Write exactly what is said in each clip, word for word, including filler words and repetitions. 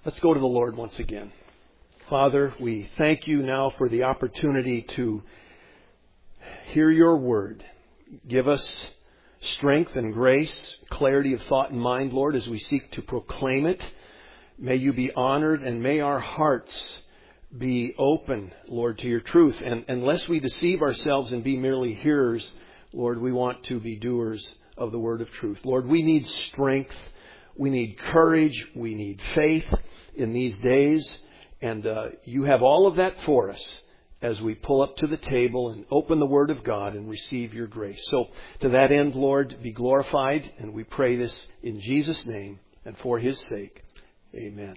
Let's go to the Lord once again. Father, we thank you now for the opportunity to hear your word. Give us strength and grace, clarity of thought and mind, Lord, as we seek to proclaim it. May you be honored, and may our hearts be open, Lord, to your truth. And unless we deceive ourselves and be merely hearers, Lord, we want to be doers of the word of truth. Lord, we need strength. We need courage. We need faith in these days. And uh, you have all of that for us as we pull up to the table and open the Word of God and receive your grace. So to that end, Lord, be glorified. And we pray this in Jesus' name and for His sake. Amen.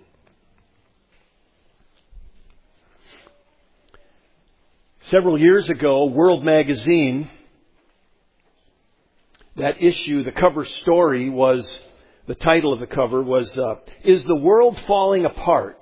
Several years ago, World Magazine, that issue, the cover story was, the title of the cover was, uh, Is the World Falling Apart?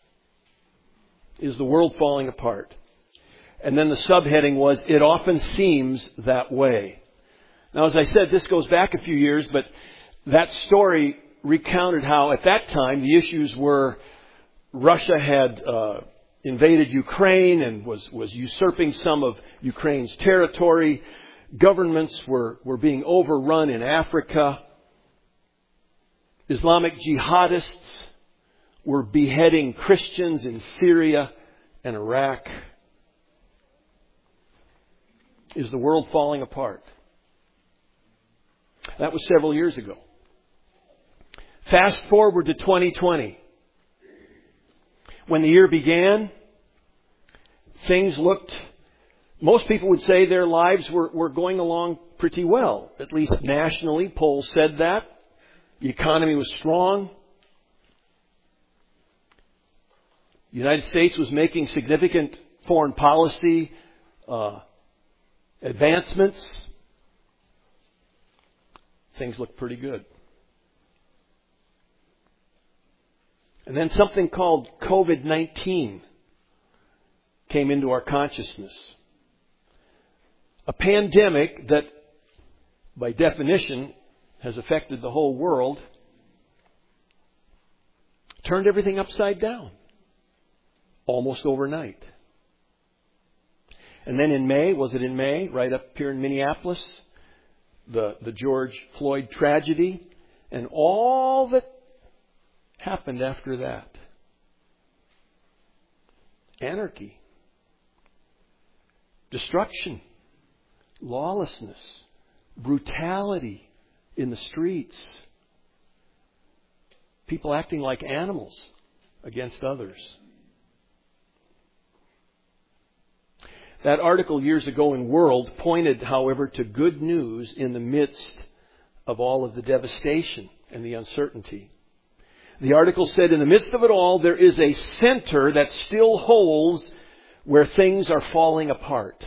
Is the World Falling Apart? And then the subheading was, It Often Seems That Way. Now, as I said, this goes back a few years, but that story recounted how at that time the issues were Russia had uh, invaded Ukraine and was, was usurping some of Ukraine's territory. Governments were, were being overrun in Africa. Islamic jihadists were beheading Christians in Syria and Iraq. Is the world falling apart? That was several years ago. Fast forward to twenty twenty. When the year began, things looked, most people would say their lives were, were going along pretty well. At least nationally, polls said that. The economy was strong. The United States was making significant foreign policy uh, advancements. Things looked pretty good. And then something called covid nineteen came into our consciousness. A pandemic that, by definition, has affected the whole world, turned everything upside down almost overnight. And then in May, was it in May, right up here in Minneapolis, the, the George Floyd tragedy, and all that happened after that. Anarchy, destruction, lawlessness, brutality in the streets, people acting like animals against others. That article years ago in World pointed, however, to good news in the midst of all of the devastation and the uncertainty. The article said, in the midst of it all, there is a center that still holds where things are falling apart.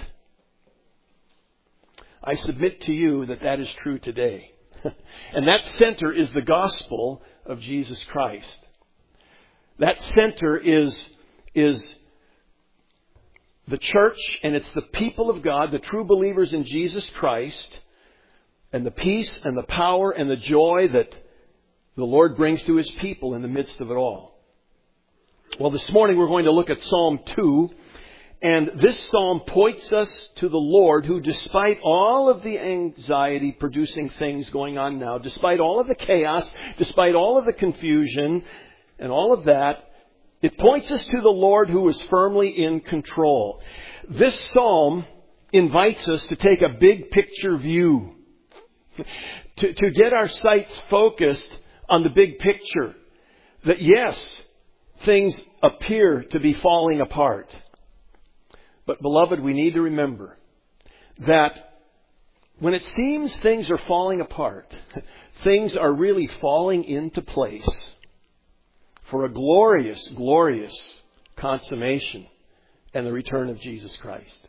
I submit to you that that is true today. And that center is the gospel of Jesus Christ. That center is, is the church, and it's the people of God, the true believers in Jesus Christ, and the peace and the power and the joy that the Lord brings to His people in the midst of it all. Well, this morning we're going to look at Psalm two. And this psalm points us to the Lord who, despite all of the anxiety-producing things going on now, despite all of the chaos, despite all of the confusion and all of that, it points us to the Lord who is firmly in control. This psalm invites us to take a big picture view, to, to get our sights focused on the big picture. That yes, things appear to be falling apart. But beloved, we need to remember that when it seems things are falling apart, things are really falling into place for a glorious, glorious consummation and the return of Jesus Christ.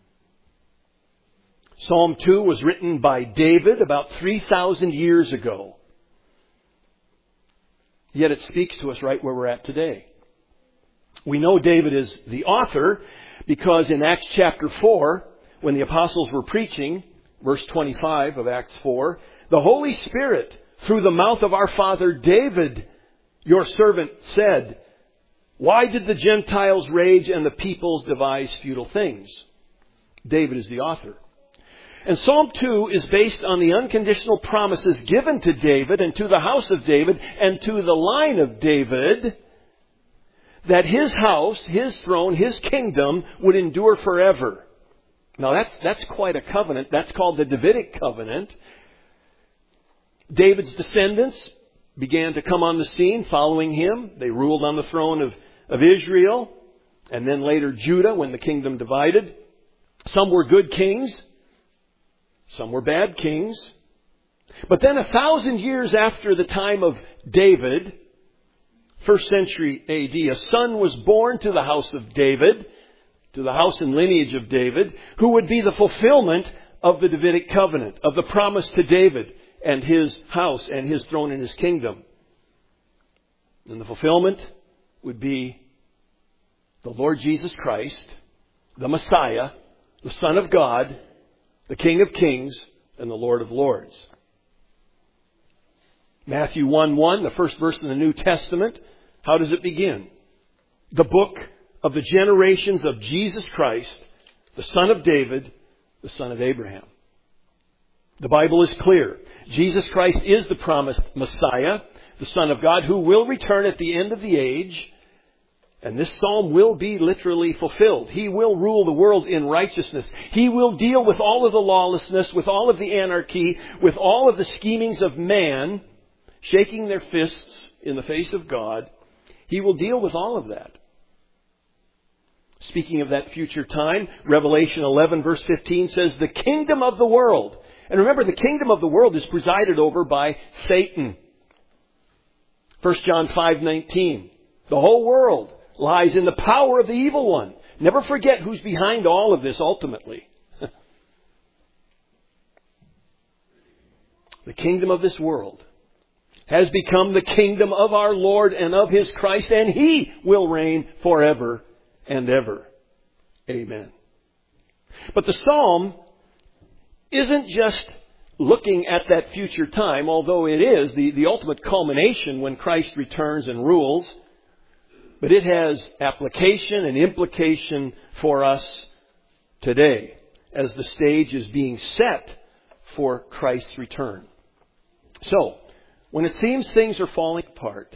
Psalm two was written by David about three thousand years ago. Yet it speaks to us right where we're at today. We know David is the author because in Acts chapter four, when the apostles were preaching, verse twenty-five of Acts four, the Holy Spirit, through the mouth of our father David, Your servant said, why did the Gentiles rage and the peoples devise futile things? David is the author. And Psalm two is based on the unconditional promises given to David and to the house of David and to the line of David that his house, his throne, his kingdom would endure forever. Now that's, that's quite a covenant. That's called the Davidic covenant. David's descendants began to come on the scene following him. They ruled on the throne of, of Israel and then later Judah when the kingdom divided. Some were good kings. Some were bad kings. But then a thousand years after the time of David, first century A D, a son was born to the house of David, to the house and lineage of David, who would be the fulfillment of the Davidic covenant, of the promise to David and his house and his throne and his kingdom. And the fulfillment would be the Lord Jesus Christ, the Messiah, the Son of God, the King of Kings, and the Lord of Lords. Matthew one one, the first verse in the New Testament, how does it begin? The book of the generations of Jesus Christ, the son of David, the son of Abraham. The Bible is clear. Jesus Christ is the promised Messiah, the Son of God, who will return at the end of the age. And this psalm will be literally fulfilled. He will rule the world in righteousness. He will deal with all of the lawlessness, with all of the anarchy, with all of the schemings of man, shaking their fists in the face of God. He will deal with all of that. Speaking of that future time, Revelation eleven verse fifteen says, the kingdom of the world. And remember, the kingdom of the world is presided over by Satan. First John five nineteen. The whole world lies in the power of the evil one. Never forget who's behind all of this ultimately. The kingdom of this world has become the kingdom of our Lord and of His Christ, and He will reign forever and ever. Amen. But the psalm isn't just looking at that future time, although it is the, the ultimate culmination when Christ returns and rules. But it has application and implication for us today as the stage is being set for Christ's return. So, when it seems things are falling apart,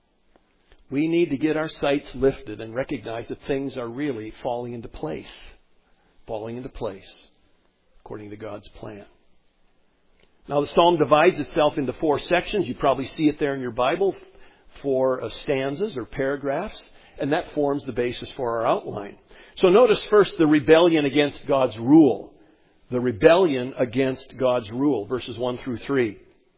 we need to get our sights lifted and recognize that things are really falling into place. Falling into place according to God's plan. Now the psalm divides itself into four sections. You probably see it there in your Bible. Four uh, stanzas or paragraphs. And that forms the basis for our outline. So notice first the rebellion against God's rule. The rebellion against God's rule. Verses one through three.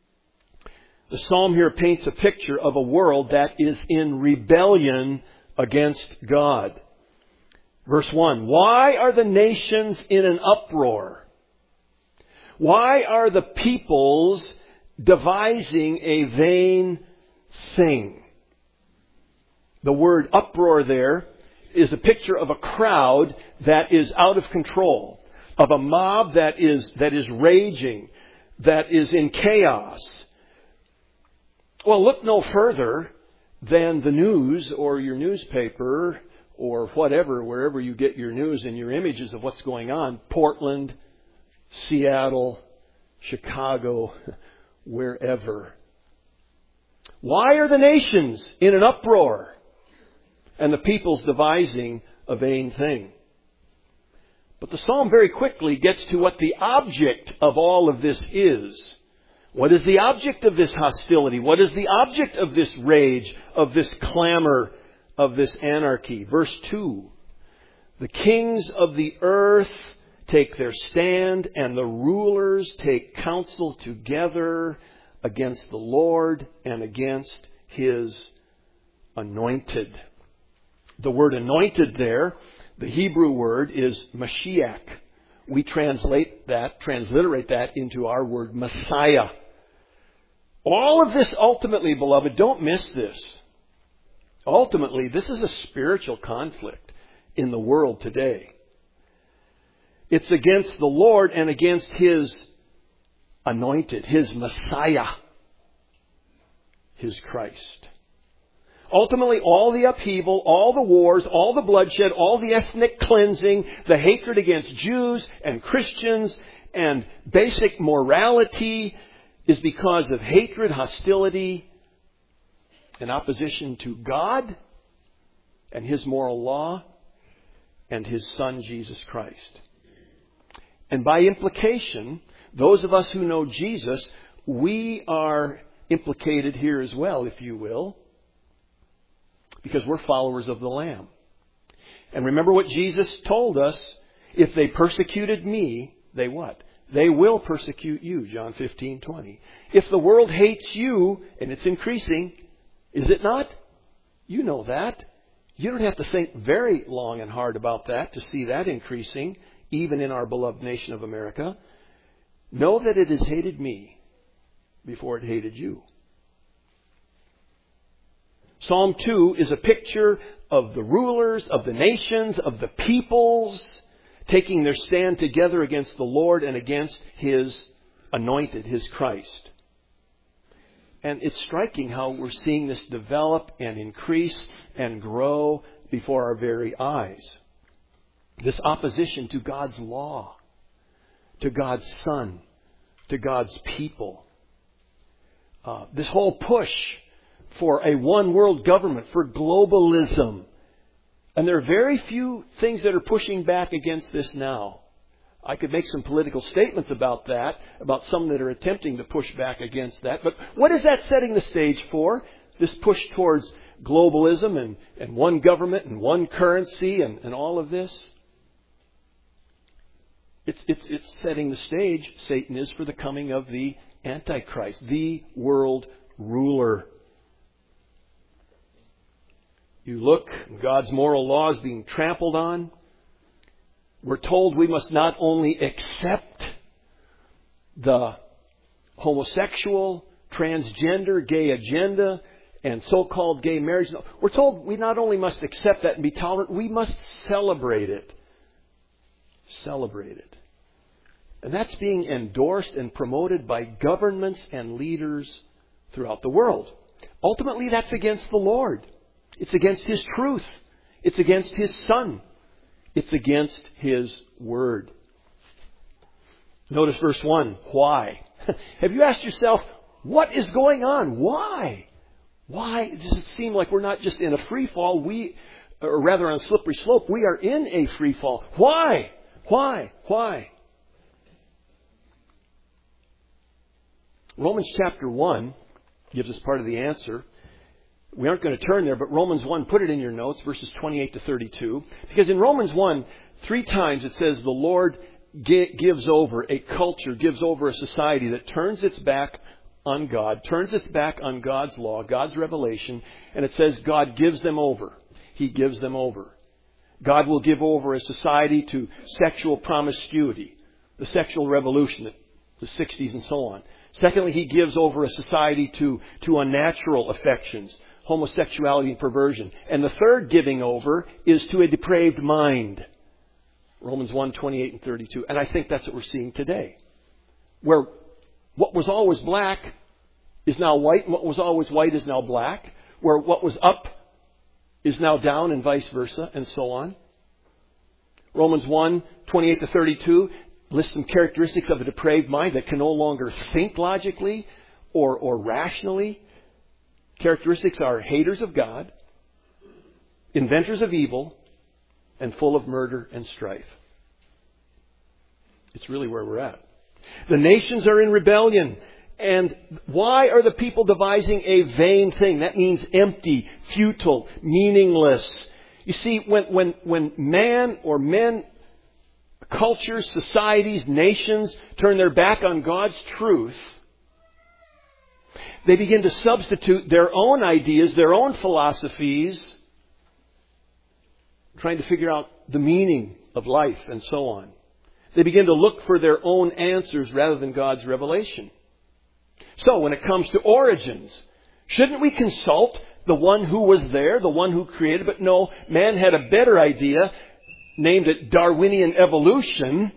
The psalm here paints a picture of a world that is in rebellion against God. Verse one. Why are the nations in an uproar? Why are the peoples devising a vain thing? The word uproar there is a picture of a crowd that is out of control, of a mob that is that is raging, that is in chaos. Well, look no further than the news or your newspaper or whatever, wherever you get your news and your images of what's going on. Portland, Seattle, Chicago, wherever. Why are the nations in an uproar and the peoples devising a vain thing? But the psalm very quickly gets to what the object of all of this is. What is the object of this hostility? What is the object of this rage, of this clamor, of this anarchy? Verse two. The kings of the earth take their stand, and the rulers take counsel together against the Lord and against His anointed. The word anointed there, the Hebrew word is Mashiach. We translate that, transliterate that into our word Messiah. All of this ultimately, beloved, don't miss this. Ultimately, this is a spiritual conflict in the world today. It's against the Lord and against His anointed, His Messiah, His Christ. Ultimately, all the upheaval, all the wars, all the bloodshed, all the ethnic cleansing, the hatred against Jews and Christians and basic morality is because of hatred, hostility, and opposition to God and His moral law and His Son, Jesus Christ. And by implication, those of us who know Jesus, we are implicated here as well, if you will, because we're followers of the Lamb. And remember what Jesus told us, if they persecuted me, they what? They will persecute you, John fifteen twenty. If the world hates you, and it's increasing, is it not? You know that. You don't have to think very long and hard about that to see that increasing, even in our beloved nation of America. Know that it has hated me before it hated you. Psalm two is a picture of the rulers, of the nations, of the peoples, taking their stand together against the Lord and against His anointed, His Christ. And it's striking how we're seeing this develop and increase and grow before our very eyes. This opposition to God's law, to God's Son, to God's people. Uh, this whole push for a one world government, for globalism. And there are very few things that are pushing back against this now. I could make some political statements about that, about some that are attempting to push back against that. But what is that setting the stage for? This push towards globalism and, and one government and one currency and, and all of this? It's, it's, it's setting the stage, Satan is, for the coming of the Antichrist, the world ruler. You look, God's moral law is being trampled on. We're told we must not only accept the homosexual, transgender, gay agenda, and so-called gay marriage. We're told we not only must accept that and be tolerant, we must celebrate it. Celebrate it. And that's being endorsed and promoted by governments and leaders throughout the world. Ultimately, that's against the Lord. It's against His truth. It's against His Son. It's against His Word. Notice verse one. Why? Have you asked yourself, what is going on? Why? Why does it seem like we're not just in a free fall, we, or rather on a slippery slope, we are in a free fall? Why? Why? Why? Romans chapter one gives us part of the answer. We aren't going to turn there, but Romans one, put it in your notes, verses twenty-eight to thirty-two. Because in Romans one, three times it says the Lord gives over a culture, gives over a society that turns its back on God, turns its back on God's law, God's revelation, and it says God gives them over. He gives them over. God will give over a society to sexual promiscuity, the sexual revolution, the sixties and so on. Secondly, He gives over a society to, to unnatural affections, homosexuality and perversion. And the third giving over is to a depraved mind. Romans one, twenty-eight and thirty-two. And I think that's what we're seeing today. Where what was always black is now white, and what was always white is now black. Where what was up is now down, and vice versa, and so on. Romans one, twenty-eight to thirty-two lists some characteristics of a depraved mind that can no longer think logically or, or rationally. Characteristics are haters of God, inventors of evil, and full of murder and strife. It's really where we're at. The nations are in rebellion. And why are the people devising a vain thing? That means empty, futile, meaningless. You see, when, when, when man or men, cultures, societies, nations turn their back on God's truth, they begin to substitute their own ideas, their own philosophies, trying to figure out the meaning of life and so on. They begin to look for their own answers rather than God's revelation. So when it comes to origins, shouldn't we consult the one who was there, the one who created? But no, man had a better idea, named it Darwinian evolution.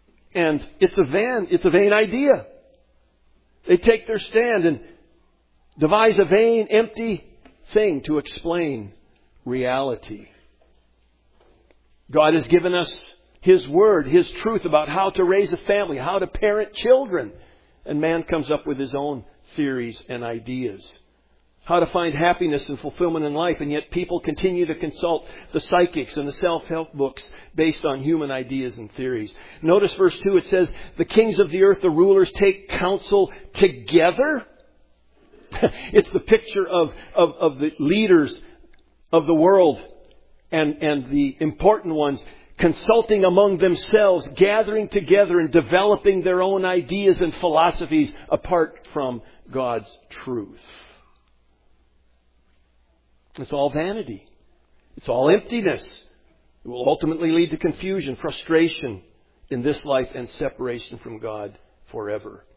And it's a vain, it's a vain idea. They take their stand and devise a vain, empty thing to explain reality. God has given us His Word, His truth about how to raise a family, how to parent children. And man comes up with his own theories and ideas. How to find happiness and fulfillment in life, and yet people continue to consult the psychics and the self-help books based on human ideas and theories. Notice verse two, it says, the kings of the earth, the rulers, take counsel together. It's the picture of, of, of the leaders of the world and, and the important ones consulting among themselves, gathering together and developing their own ideas and philosophies apart from God's truth. It's all vanity. It's all emptiness. It will ultimately lead to confusion, frustration in this life, and separation from God forever.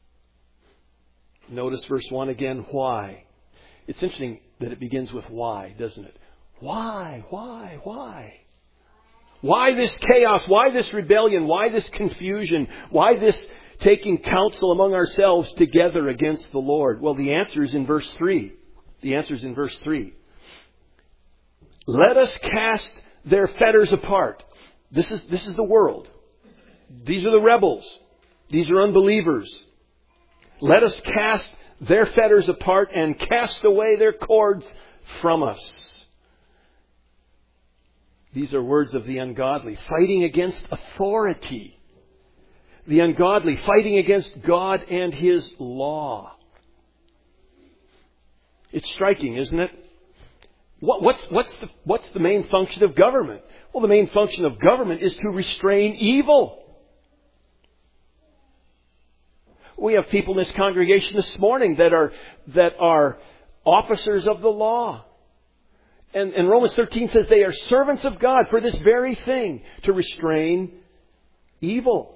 Notice verse one again, why? It's interesting that it begins with why, doesn't it? Why? Why? Why? Why this chaos? Why this rebellion? Why this confusion? Why this taking counsel among ourselves together against the Lord? Well, the answer is in verse three. The answer is in verse three. Let us cast their fetters apart. This is, this is the world. These are the rebels. These are unbelievers. Let us cast their fetters apart and cast away their cords from us. These are words of the ungodly, fighting against authority. The ungodly, fighting against God and His law. It's striking, isn't it? What, what's, what's, the, what's the main function of government? Well, the main function of government is to restrain evil. We have people in this congregation this morning that are, that are officers of the law. And, and Romans thirteen says they are servants of God for this very thing, to restrain evil.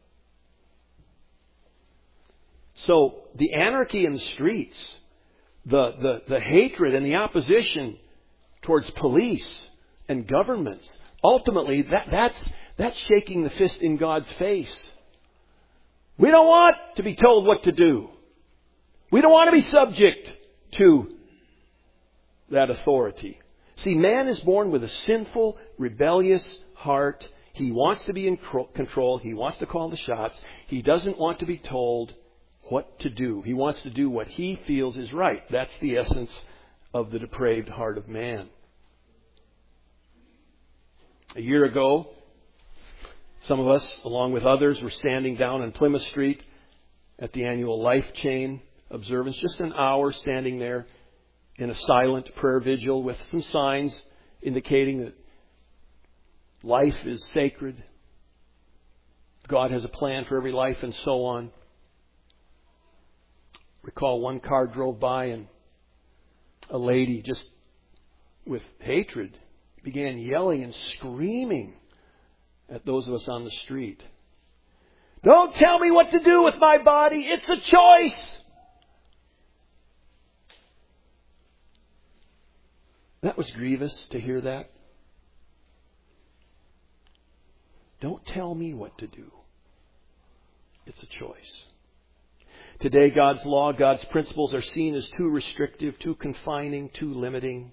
So the anarchy in the streets, the, the, the hatred and the opposition towards police and governments, ultimately that, that's, that's shaking the fist in God's face. We don't want to be told what to do. We don't want to be subject to that authority. See, man is born with a sinful, rebellious heart. He wants to be in control. He wants to call the shots. He doesn't want to be told what to do. He wants to do what he feels is right. That's the essence of the depraved heart of man. A year ago, some of us, along with others, were standing down on Plymouth Street at the annual Life Chain observance. Just an hour standing there in a silent prayer vigil with some signs indicating that life is sacred. God has a plan for every life and so on. Recall one car drove by and a lady, just with hatred, began yelling and screaming at those of us on the street. Don't tell me what to do with my body. It's a choice. That was grievous to hear that. Don't tell me what to do. It's a choice. Today, God's law, God's principles are seen as too restrictive, too confining, too limiting.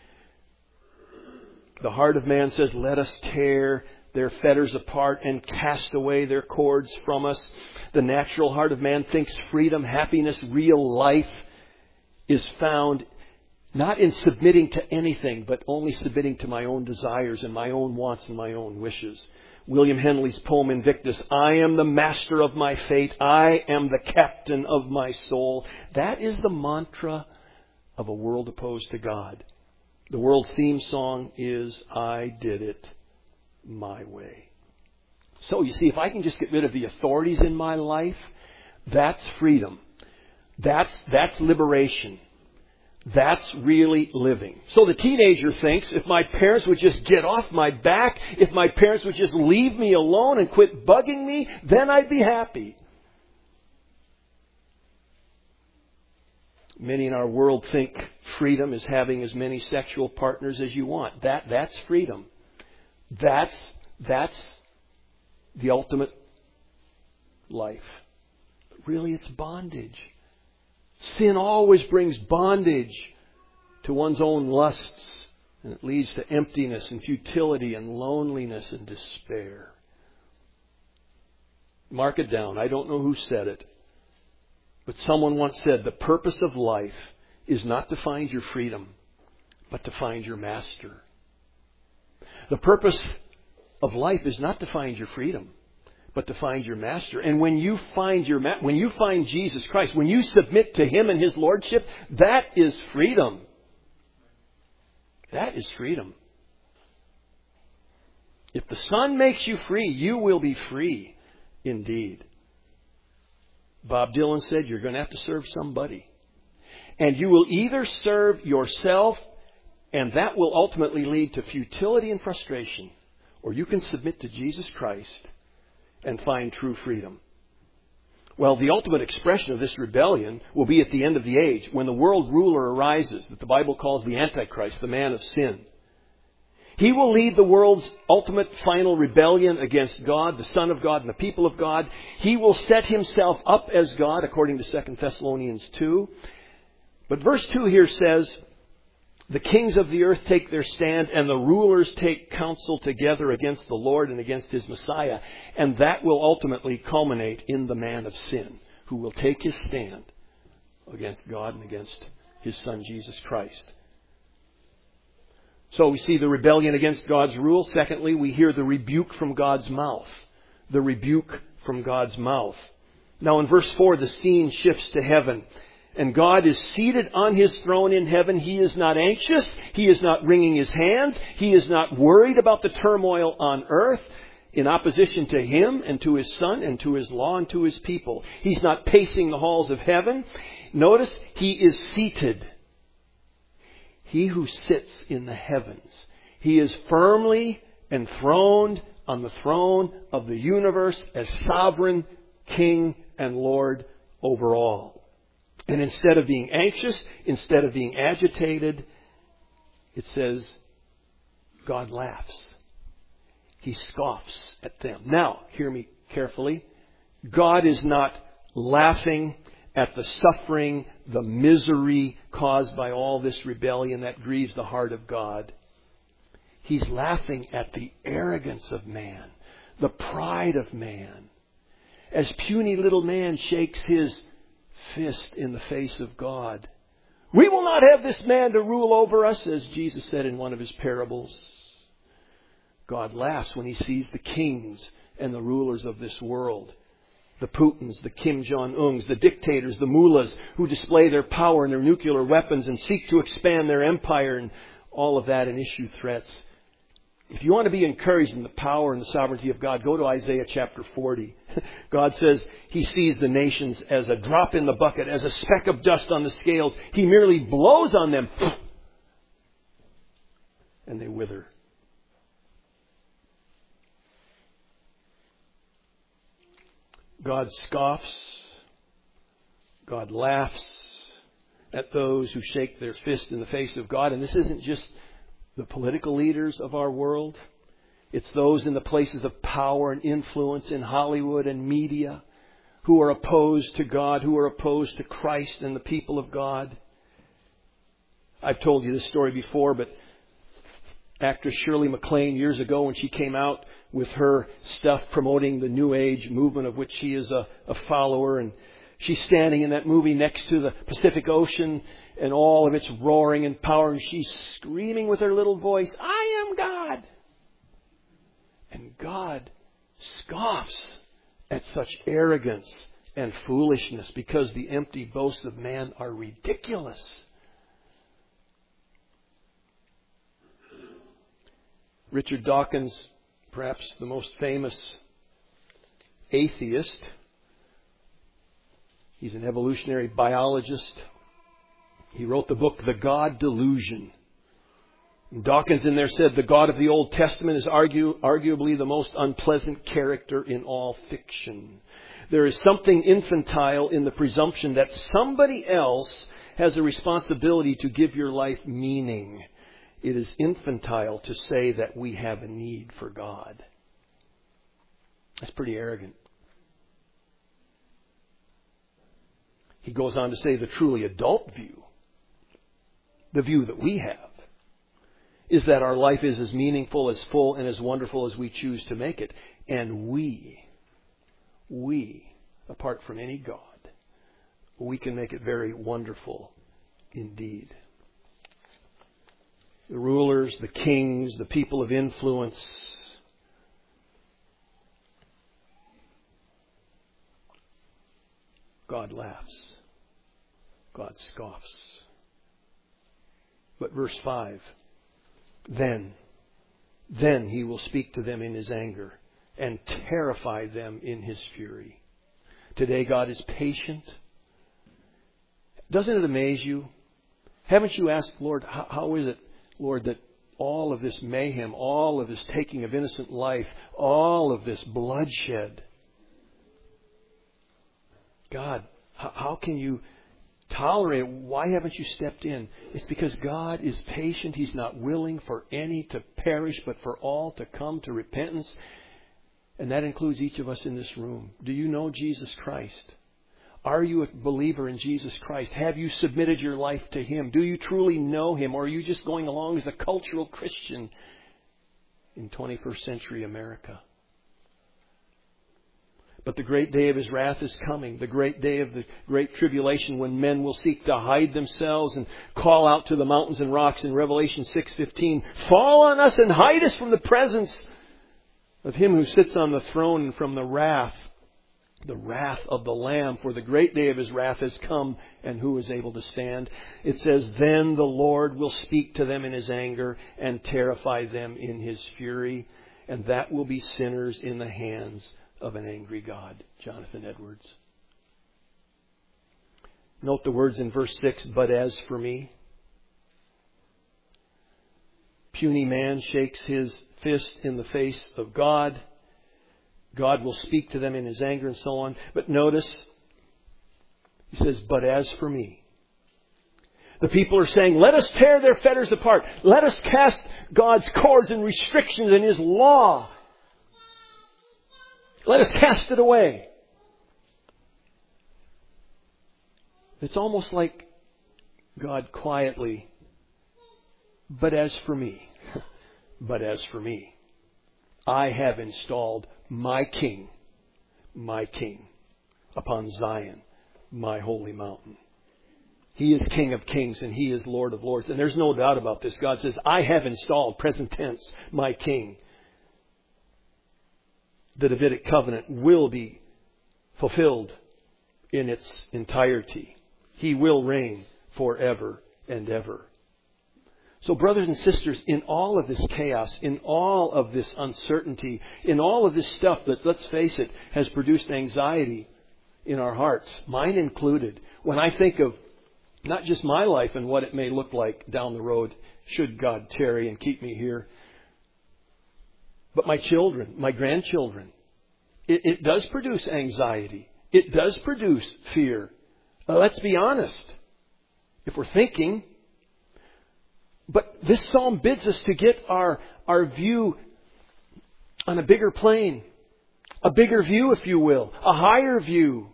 The heart of man says, let us tear their fetters apart and cast away their cords from us. The natural heart of man thinks freedom, happiness, real life is found not in submitting to anything, but only submitting to my own desires and my own wants and my own wishes. William Henley's poem Invictus, I am the master of my fate. I am the captain of my soul. That is the mantra of a world opposed to God. The world's theme song is, I did it my way. So you see, if I can just get rid of the authorities in my life, that's freedom. That's, that's liberation. That's really living. So the teenager thinks, if my parents would just get off my back, if my parents would just leave me alone and quit bugging me, then I'd be happy. Many in our world think freedom is having as many sexual partners as you want. That, that's freedom. That's, that's the ultimate life. But really, it's bondage. Sin always brings bondage to one's own lusts, and it leads to emptiness and futility and loneliness and despair. Mark it down. I don't know who said it, but someone once said, the purpose of life is not to find your freedom, but to find your master. The purpose of life is not to find your freedom, but to find your master. And when you find your ma- when you find Jesus Christ, when you submit to Him and His lordship, that is freedom. That is freedom. If the Son makes you free, you will be free indeed. Bob Dylan said, you're going to have to serve somebody. And you will either serve yourself, and that will ultimately lead to futility and frustration, or you can submit to Jesus Christ and find true freedom. Well, the ultimate expression of this rebellion will be at the end of the age, when the world ruler arises, that the Bible calls the Antichrist, the man of sin. He will lead the world's ultimate final rebellion against God, the Son of God, and the people of God. He will set himself up as God, according to Second Thessalonians two. But verse two here says, the kings of the earth take their stand, and the rulers take counsel together against the Lord and against His Messiah. And that will ultimately culminate in the man of sin, who will take his stand against God and against His Son, Jesus Christ. So we see the rebellion against God's rule. Secondly, we hear the rebuke from God's mouth. The rebuke from God's mouth. Now in verse four, the scene shifts to heaven. And God is seated on His throne in heaven. He is not anxious. He is not wringing His hands. He is not worried about the turmoil on earth in opposition to Him and to His Son and to His law and to His people. He's not pacing the halls of heaven. Notice, He is seated. He who sits in the heavens. He is firmly enthroned on the throne of the universe as sovereign King and Lord over all. And instead of being anxious, instead of being agitated, it says, God laughs. He scoffs at them. Now, hear me carefully. God is not laughing at the suffering, the misery caused by all this rebellion that grieves the heart of God. He's laughing at the arrogance of man, the pride of man. As puny little man shakes his fist in the face of God. We will not have this man to rule over us, as Jesus said in one of His parables. God laughs when He sees the kings and the rulers of this world. The Putins, the Kim Jong-uns, the dictators, the mullahs who display their power and their nuclear weapons and seek to expand their empire and all of that and issue threats. If you want to be encouraged in the power and the sovereignty of God, go to Isaiah chapter forty. God says He sees the nations as a drop in the bucket, as a speck of dust on the scales. He merely blows on them and they wither. God scoffs. God laughs at those who shake their fist in the face of God. And this isn't just the political leaders of our world. It's those in the places of power and influence in Hollywood and media who are opposed to God, who are opposed to Christ and the people of God. I've told you this story before, but actress Shirley MacLaine, years ago when she came out with her stuff promoting the New Age movement of which she is a, a follower, and she's standing in that movie next to the Pacific Ocean and all of its roaring and power, and she's screaming with her little voice, I am God. And God scoffs at such arrogance and foolishness because the empty boasts of man are ridiculous. Richard Dawkins, perhaps the most famous atheist, he's an evolutionary biologist. He wrote the book, The God Delusion. And Dawkins in there said, the God of the Old Testament is argue, arguably the most unpleasant character in all fiction. There is something infantile in the presumption that somebody else has a responsibility to give your life meaning. It is infantile to say that we have a need for God. That's pretty arrogant. He goes on to say the truly adult view, the view that we have, is that our life is as meaningful, as full, and as wonderful as we choose to make it. And we, we, apart from any God, we can make it very wonderful indeed. The rulers, the kings, the people of influence, God laughs. God scoffs. But verse five, then, then he will speak to them in his anger and terrify them in his fury. Today God is patient. Doesn't it amaze you? Haven't you asked, Lord, how, how is it, Lord, that all of this mayhem, all of this taking of innocent life, all of this bloodshed, God, how, how can you tolerate it? Why haven't you stepped in? It's because God is patient. He's not willing for any to perish, but for all to come to repentance. And that includes each of us in this room. Do you know Jesus Christ? Are you a believer in Jesus Christ? Have you submitted your life to Him? Do you truly know Him? Or are you just going along as a cultural Christian in twenty-first century America? But the great day of His wrath is coming. The great day of the great tribulation, when men will seek to hide themselves and call out to the mountains and rocks in Revelation six fifteen, fall on us and hide us from the presence of Him who sits on the throne and from the wrath, the wrath of the Lamb. For the great day of His wrath has come, and who is able to stand? It says, then the Lord will speak to them in His anger and terrify them in His fury. And that will be sinners in the hands of an angry God. Jonathan Edwards. Note the words in verse six, but as for me. Puny man shakes his fist in the face of God. God will speak to them in His anger and so on. But notice, he says, but as for me. The people are saying, let us tear their fetters apart. Let us cast God's cords and restrictions and His law. Let us cast it away. It's almost like God quietly, but as for me, but as for me, I have installed my King, my King, upon Zion, my holy mountain. He is King of kings and He is Lord of lords. And there's no doubt about this. God says, I have installed, present tense, my King. The Davidic covenant will be fulfilled in its entirety. He will reign forever and ever. So brothers and sisters, in all of this chaos, in all of this uncertainty, in all of this stuff that, let's face it, has produced anxiety in our hearts, mine included, when I think of not just my life and what it may look like down the road, should God tarry and keep me here, but my children, my grandchildren, it, it does produce anxiety. It does produce fear. Uh, let's be honest. If we're thinking, but this psalm bids us to get our, our view on a bigger plane, a bigger view, if you will, a higher view.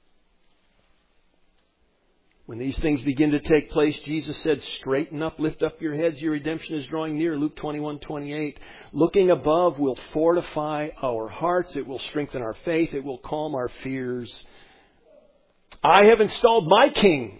When these things begin to take place, Jesus said, straighten up, lift up your heads, your redemption is drawing near. Luke twenty-one twenty-eight. Looking above will fortify our hearts. It will strengthen our faith. It will calm our fears. I have installed my King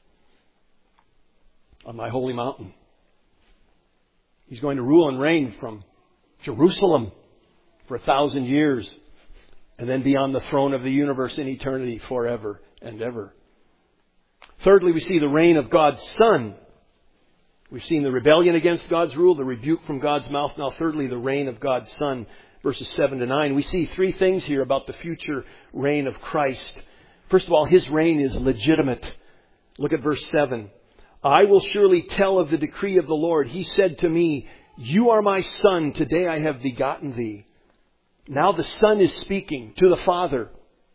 on my holy mountain. He's going to rule and reign from Jerusalem for a thousand years and then be on the throne of the universe in eternity forever and ever. Thirdly, we see the reign of God's Son. We've seen the rebellion against God's rule, the rebuke from God's mouth. Now, thirdly, the reign of God's Son, verses seven to nine. We see three things here about the future reign of Christ. First of all, His reign is legitimate. Look at verse seven. I will surely tell of the decree of the Lord. He said to me, you are my Son. Today I have begotten thee. Now the Son is speaking to the Father.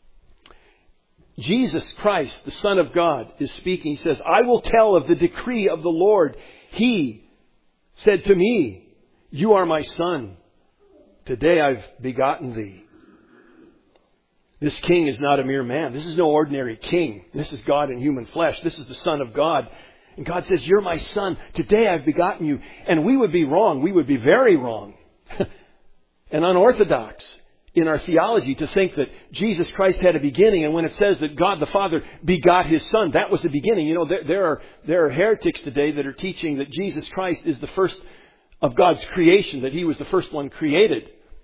Jesus Christ, the Son of God, is speaking. He says, I will tell of the decree of the Lord. He said to me, you are my Son. Today I've begotten thee. This king is not a mere man. This is no ordinary king. This is God in human flesh. This is the Son of God. And God says, you're my son. Today I've begotten you. And we would be wrong. We would be very wrong and unorthodox in our theology to think that Jesus Christ had a beginning. And when it says that God the Father begot His Son, that was the beginning. You know, there, there are, there are heretics today that are teaching that Jesus Christ is the first of God's creation, that He was the first one created.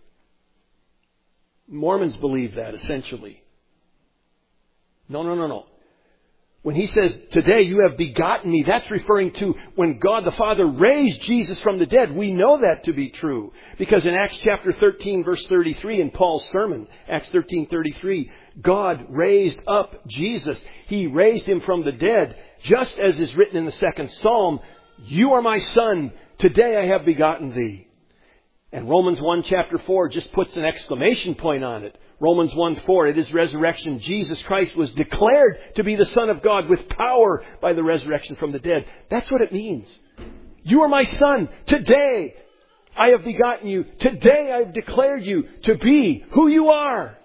Mormons believe that, essentially. No, no, no, no. When He says, today you have begotten me, that's referring to when God the Father raised Jesus from the dead. We know that to be true. Because in Acts chapter thirteen, verse thirty-three, in Paul's sermon, Acts thirteen thirty-three, God raised up Jesus. He raised Him from the dead, just as is written in the second Psalm, you are my son, today I have begotten thee. And Romans one chapter four just puts an exclamation point on it. Romans one four, at His resurrection, Jesus Christ was declared to be the Son of God with power by the resurrection from the dead. That's what it means. You are my son. Today I have begotten you. Today I have declared you to be who you are.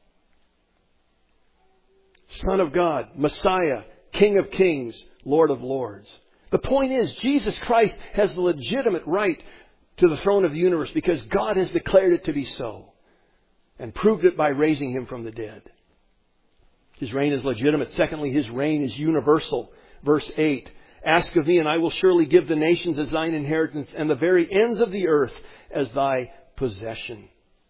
Son of God, Messiah, King of Kings, Lord of Lords. The point is, Jesus Christ has the legitimate right to the throne of the universe because God has declared it to be so and proved it by raising Him from the dead. His reign is legitimate. Secondly, His reign is universal. Verse eight, ask of me and I will surely give the nations as thine inheritance and the very ends of the earth as thy possession.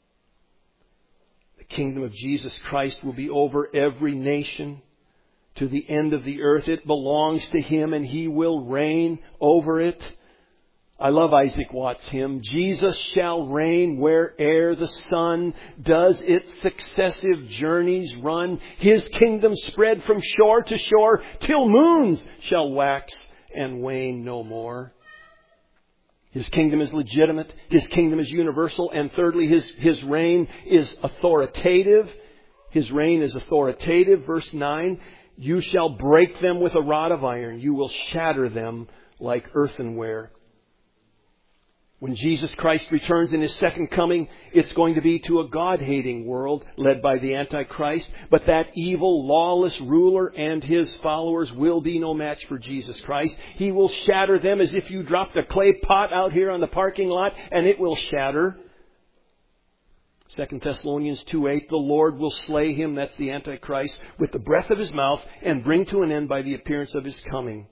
The kingdom of Jesus Christ will be over every nation to the end of the earth. It belongs to Him and He will reign over it. I love Isaac Watts' hymn, Jesus shall reign where'er the sun does its successive journeys run. His kingdom spread from shore to shore till moons shall wax and wane no more. His kingdom is legitimate. His kingdom is universal. And thirdly, His, His reign is authoritative. His reign is authoritative. Verse nine, you shall break them with a rod of iron. You will shatter them like earthenware. When Jesus Christ returns in His second coming, it's going to be to a God-hating world led by the Antichrist. But that evil, lawless ruler and his followers will be no match for Jesus Christ. He will shatter them as if you dropped a clay pot out here on the parking lot and it will shatter. Second Thessalonians two eight, the Lord will slay him, that's the Antichrist, with the breath of His mouth and bring to an end by the appearance of His coming.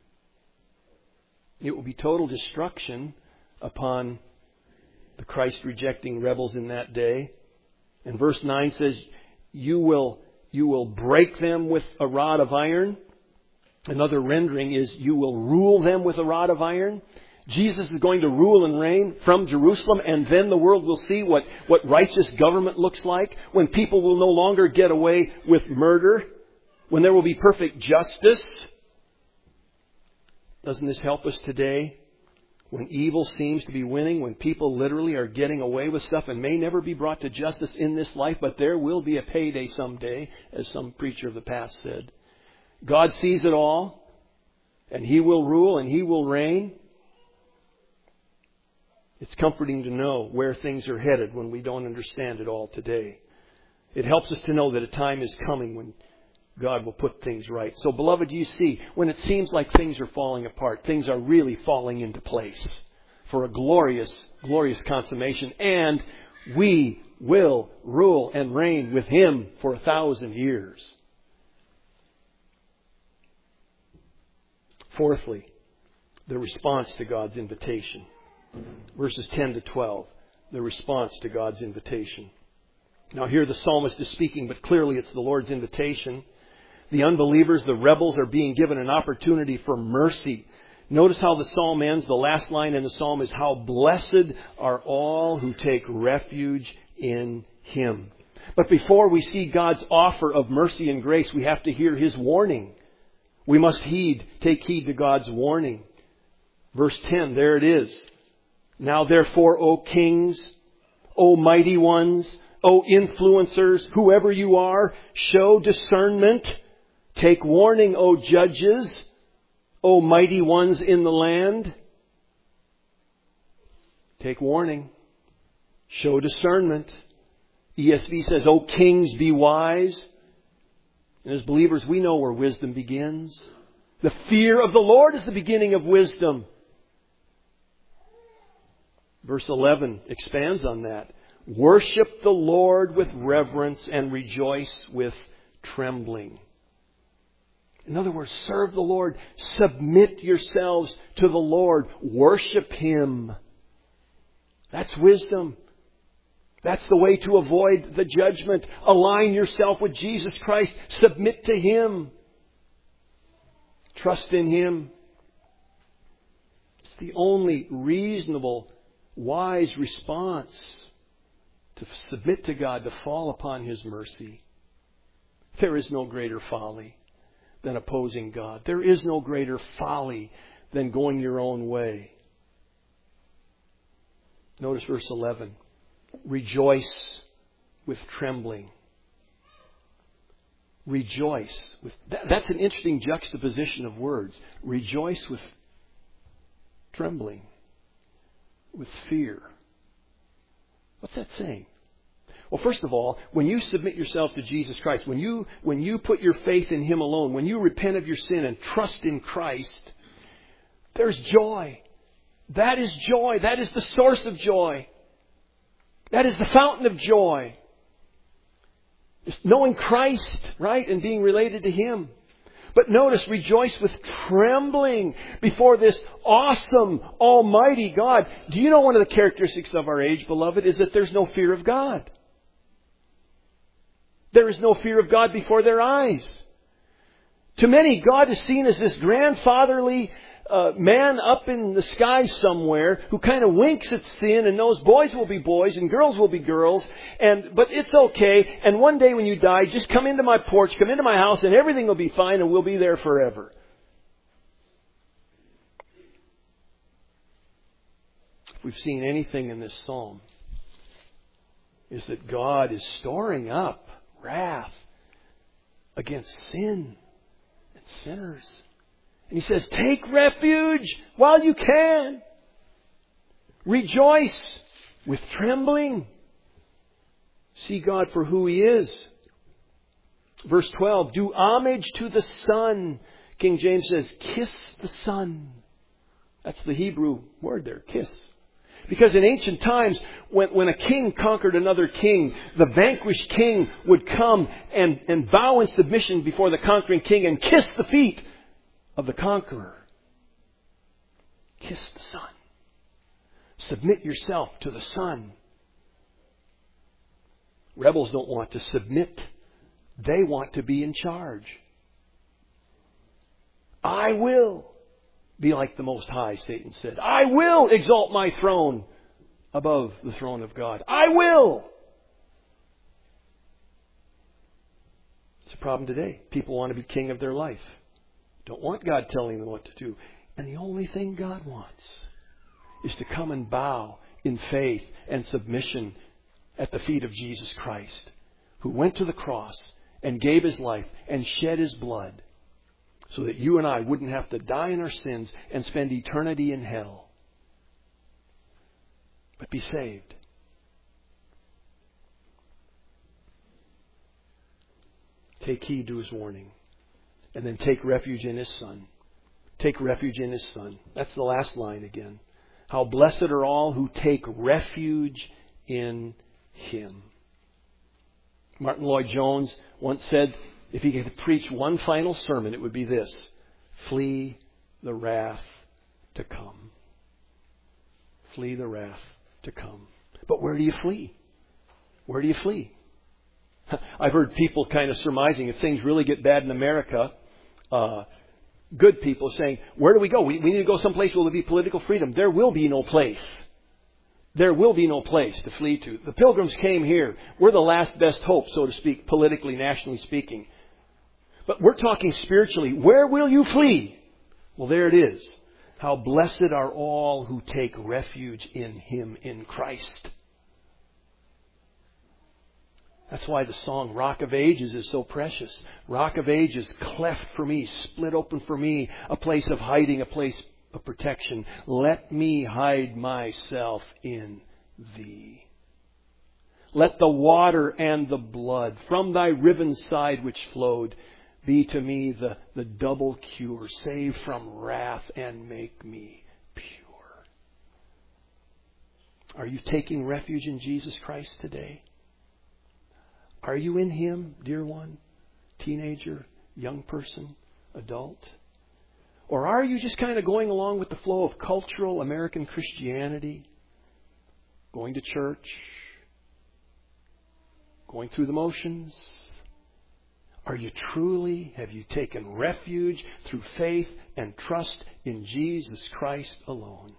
It will be total destruction upon the Christ-rejecting rebels in that day. And verse nine says, you will, you will break them with a rod of iron. Another rendering is, you will rule them with a rod of iron. Jesus is going to rule and reign from Jerusalem, and then the world will see what, what righteous government looks like, when people will no longer get away with murder, when there will be perfect justice. Doesn't this help us today? When evil seems to be winning, when people literally are getting away with stuff and may never be brought to justice in this life, but there will be a payday someday, as some preacher of the past said. God sees it all, and He will rule and He will reign. It's comforting to know where things are headed when we don't understand it all today. It helps us to know that a time is coming when God will put things right. So, beloved, you see, when it seems like things are falling apart, things are really falling into place for a glorious, glorious consummation. And we will rule and reign with Him for a thousand years. Fourthly, the response to God's invitation. Verses ten to twelve, the response to God's invitation. Now here the psalmist is speaking, but clearly it's the Lord's invitation. The unbelievers, the rebels, are being given an opportunity for mercy. Notice how the psalm ends. The last line in the psalm is, how blessed are all who take refuge in Him. But before we see God's offer of mercy and grace, we have to hear His warning. We must heed, take heed to God's warning. Verse ten, there it is. Now therefore, O kings, O mighty ones, O influencers, whoever you are, show discernment. Take warning, O judges, O mighty ones in the land. Take warning. Show discernment. E S V says, "O kings, be wise." And as believers, we know where wisdom begins. The fear of the Lord is the beginning of wisdom. Verse eleven expands on that. "Worship the Lord with reverence and rejoice with trembling." In other words, serve the Lord. Submit yourselves to the Lord. Worship Him. That's wisdom. That's the way to avoid the judgment. Align yourself with Jesus Christ. Submit to Him. Trust in Him. It's the only reasonable, wise response to submit to God, to fall upon His mercy. There is no greater folly than opposing God. There is no greater folly than going your own way. Notice verse eleven. Rejoice with trembling. Rejoice with... That, that's an interesting juxtaposition of words. Rejoice with trembling. With fear. What's that saying? Well, first of all, when you submit yourself to Jesus Christ, when you, when you put your faith in Him alone, when you repent of your sin and trust in Christ, there's joy. That is joy. That is the source of joy. That is the fountain of joy. Just knowing Christ, right? And being related to Him. But notice, rejoice with trembling before this awesome, almighty God. Do you know one of the characteristics of our age, beloved, is that there's no fear of God? There is no fear of God before their eyes. To many, God is seen as this grandfatherly uh, man up in the sky somewhere who kind of winks at sin and knows boys will be boys and girls will be girls. And but it's okay. And one day when you die, just come into my porch, come into my house, and everything will be fine and we'll be there forever. If we've seen anything in this psalm, is that God is storing up wrath against sin and sinners. And He says, take refuge while you can. Rejoice with trembling. See God for who He is. Verse twelve, do homage to the Son. King James says, kiss the Son. That's the Hebrew word there, kiss. Because in ancient times, when, when a king conquered another king, the vanquished king would come and, and bow in submission before the conquering king and kiss the feet of the conqueror. Kiss the Son. Submit yourself to the Son. Rebels don't want to submit. They want to be in charge. I will be like the Most High, Satan said. I will exalt my throne above the throne of God. I will. It's a problem today. People want to be king of their life. Don't want God telling them what to do. And the only thing God wants is to come and bow in faith and submission at the feet of Jesus Christ, who went to the cross and gave His life and shed His blood, so that you and I wouldn't have to die in our sins and spend eternity in hell, but be saved. Take heed to His warning. And then take refuge in His Son. Take refuge in His Son. That's the last line again. How blessed are all who take refuge in Him. Martin Lloyd-Jones once said, if he could preach one final sermon, it would be this: flee the wrath to come. Flee the wrath to come. But where do you flee? Where do you flee? I've heard people kind of surmising, if things really get bad in America, uh, good people saying, where do we go? We, we need to go someplace where there will be political freedom. There will be no place. There will be no place to flee to. The Pilgrims came here. We're the last best hope, so to speak, politically, nationally speaking. But we're talking spiritually. Where will you flee? Well, there it is. How blessed are all who take refuge in Him, in Christ. That's why the song Rock of Ages is so precious. Rock of Ages, cleft for me, split open for me, a place of hiding, a place of protection. Let me hide myself in Thee. Let the water and the blood from thy riven side which flowed be to me the, the double cure. Save from wrath and make me pure. Are you taking refuge in Jesus Christ today? Are you in Him, dear one? Teenager, young person, adult? Or are you just kind of going along with the flow of cultural American Christianity? Going to church? Going through the motions? Are you truly, have you taken refuge through faith and trust in Jesus Christ alone?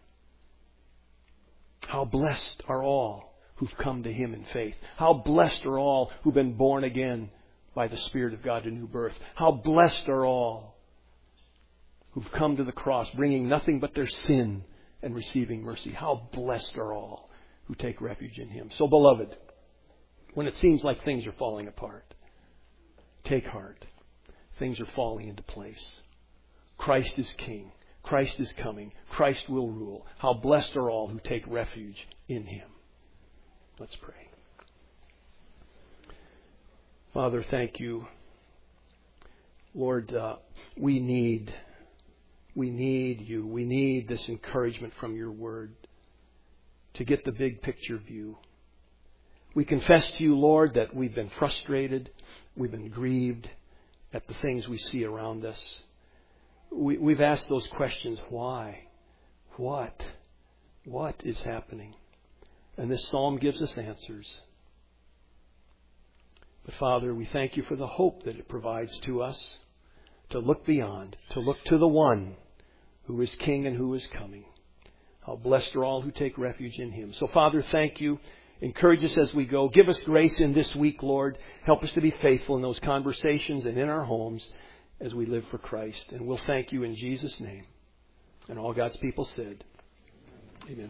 How blessed are all who've come to Him in faith. How blessed are all who've been born again by the Spirit of God to new birth. How blessed are all who've come to the cross, bringing nothing but their sin and receiving mercy. How blessed are all who take refuge in Him. So, beloved, when it seems like things are falling apart, take heart. Things are falling into place. Christ is King. Christ is coming. Christ will rule. How blessed are all who take refuge in Him. Let's pray. Father, thank you. Lord, uh, we need, we need you. We need this encouragement from your word to get the big picture view. We confess to you, Lord, that we've been frustrated. We've been grieved at the things we see around us. We, we've asked those questions. Why? What? What is happening? And this psalm gives us answers. But Father, we thank you for the hope that it provides to us to look beyond, to look to the one who is King and who is coming. How blessed are all who take refuge in Him. So Father, thank you. Encourage us as we go. Give us grace in this week, Lord. Help us to be faithful in those conversations and in our homes as we live for Christ. And we'll thank you in Jesus' name. And all God's people said,